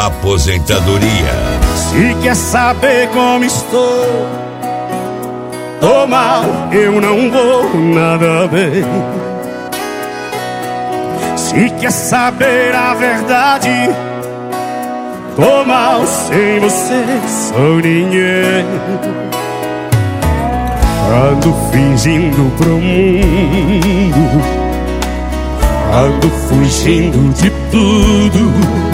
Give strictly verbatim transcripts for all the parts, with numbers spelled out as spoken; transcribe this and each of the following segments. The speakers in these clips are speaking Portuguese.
aposentadoria. Se quer saber como estou, tô mal, eu não vou nada bem. Se quer saber a verdade, tô mal, sem você sou ninguém. Ando fingindo pro mundo, ando fugindo de tudo,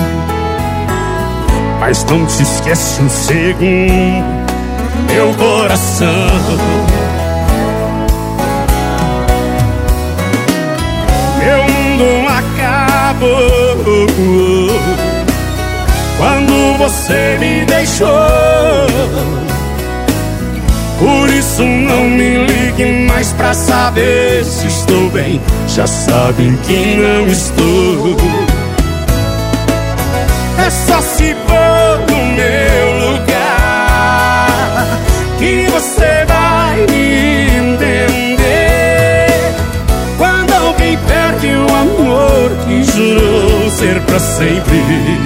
mas não se esquece um segundo, meu coração. Meu mundo acabou quando você me deixou. Por isso não me ligue mais pra saber se estou bem. Já sabe que não estou. É só se for no meu lugar que você vai me entender. Quando alguém perde o amor que jurou ser pra sempre,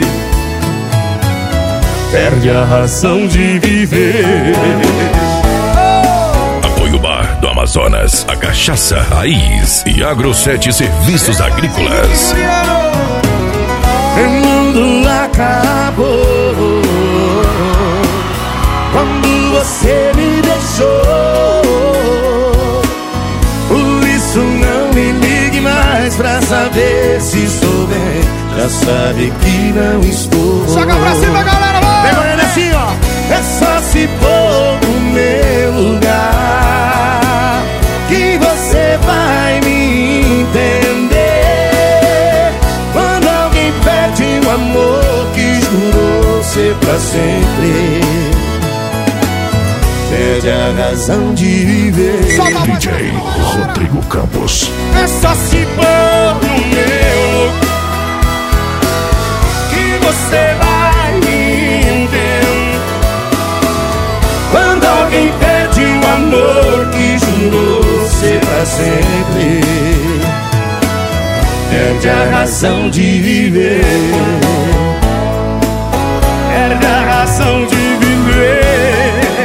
perde a razão de viver. Do Amazonas, a Cachaça Raiz e Agro sete Serviços Agrícolas. Meu mundo acabou quando você me deixou. Por isso não me ligue mais pra saber se estou bem. Já sabe que não estou. Joga pra cima, galera, vai! Pegando assim, ó. É só se pôr no meu lugar que você vai me entender. Quando alguém perde um amor que jurou ser pra sempre, perde a razão de viver. D J Rodrigo Campos. É só se pôr no meu lugar que você vai me entender. Quando alguém perde um amor que jurou ser pra sempre, perde a razão de viver. Perde a razão de viver.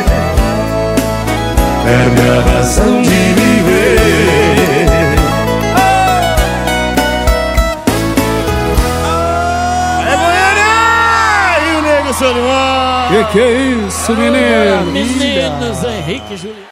Perde a razão de viver. É Goiânia! E o Nego Solimão. Que que é isso, menino? Meninos, Henrique e Juliano.